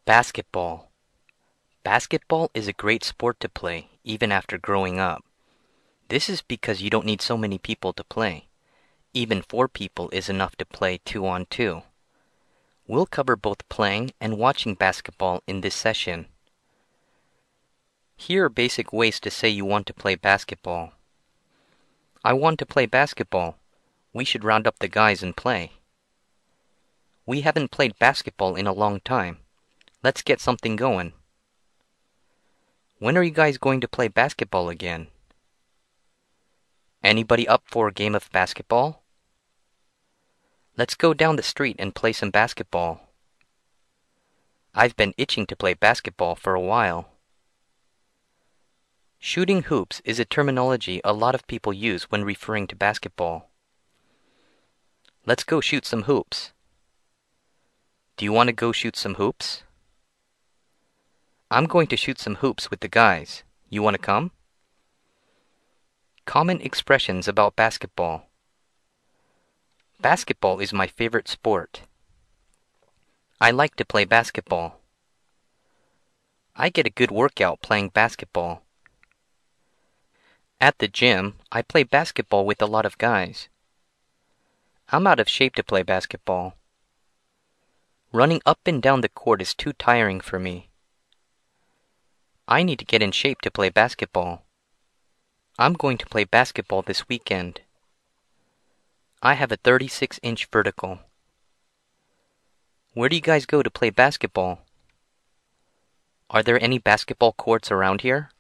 Basketball. Basketball is a great sport to play, even after growing up. This is because you don't need so many people to play. Even 4 people is enough to play 2-on-2. We'll cover both playing and watching basketball in this session. Here are basic ways to say you want to play basketball. I want to play basketball. We should round up the guys and play. We haven't played basketball in a long time. Let's get something going. When are you guys going to play basketball again? Anybody up for a game of basketball? Let's go down the street and play some basketball. I've been itching to play basketball for a while. Shooting hoops is a terminology a lot of people use when referring to basketball. Let's go shoot some hoops. Do you want to go shoot some hoops? I'm going to shoot some hoops with the guys. You want to come? Common expressions about basketball. Basketball is my favorite sport. I like to play basketball. I get a good workout playing basketball. At the gym, I play basketball with a lot of guys. I'm out of shape to play basketball. Running up and down the court is too tiring for me. I need to get in shape to play basketball. I'm going to play basketball this weekend. I have a 36-inch vertical. Where do you guys go to play basketball? Are there any basketball courts around here?